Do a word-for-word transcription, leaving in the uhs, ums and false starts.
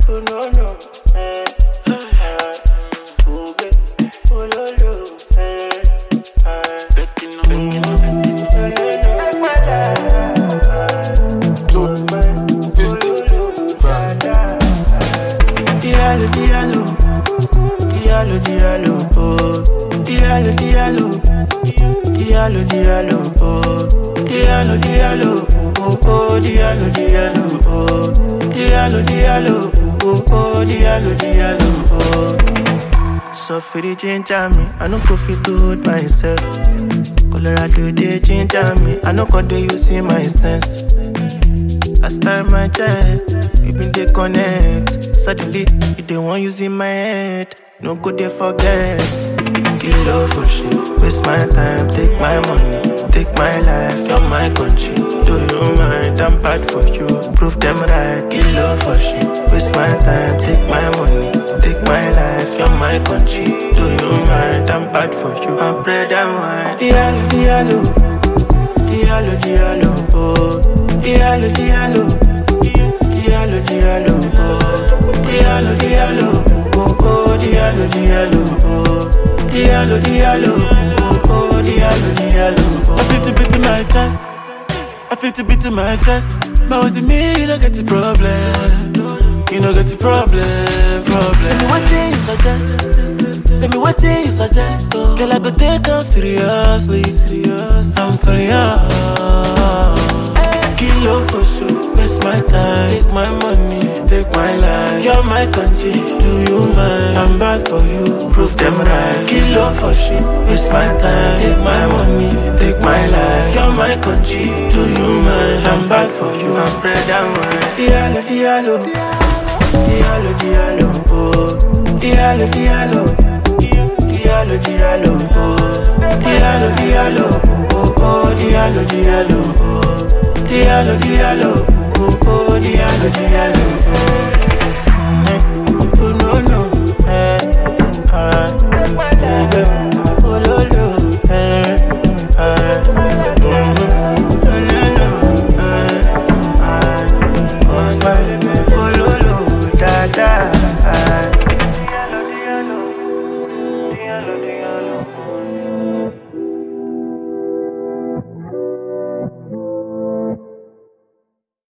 Oh no no, eh, ah, oh baby, oh no no, eh, ah, Becky no, Becky no, Becky no, oh no no, take my life, two fifty-five. Diallo, diallo, diallo, diallo, oh, diallo, diallo, diallo, diallo, oh, diallo, diallo, oh, oh, diallo, diallo, oh, diallo, diallo, oh, oh, diallo, diallo, oh. So for the ginger me, I no go feel good myself. Colorado they ginger me, I no go dey using my sense. Last time I checked, we been dey connect. Suddenly, you dey want using my head. No go dey forget. Kill love for shit, waste my time, take my money, take my life, you're my country. Do you mind? I'm bad for you. Prove them right. Kill love for shit, waste my time, take my money, take my life, you're my country. Do you mind? I'm bad for you. I'm bread and wine. Diallo, diallo, diallo, diallo, oh. Diallo, diallo, diallo, diallo, oh. Diallo, diallo, oh, oh, diallo, diallo, oh. Diallo, diallo, oh, oh, diallo, diallo, oh. I feel to beat in my chest, I feel to beat in my chest. But with me, you don't get the problem. You don't get the problem, problem. Tell me what thing you suggest. Tell me what thing you suggest. Girl, I go take her seriously, serious. I'm for you. Kilo for sure, waste my time, take my money, take my life. You're my country, do you mind? I'm bad for you, prove them right. Kilo for sure, waste my time, take my money, take my life. You're my country, do you mind? I'm bad for you, I'm bread and wine. Diallo, diallo, diallo, diallo, oh. Diallo, diallo, diallo, diallo, oh. Diallo, diallo, oh, oh, diallo, diallo, oh. Diallo, diallo, oh, oh, diallo, diallo, oh. Eh, oh no no, eh, ah, oh baby, oh no no, eh, ah, oh no no, eh, ah, oh smile, oh no no, da da, ah.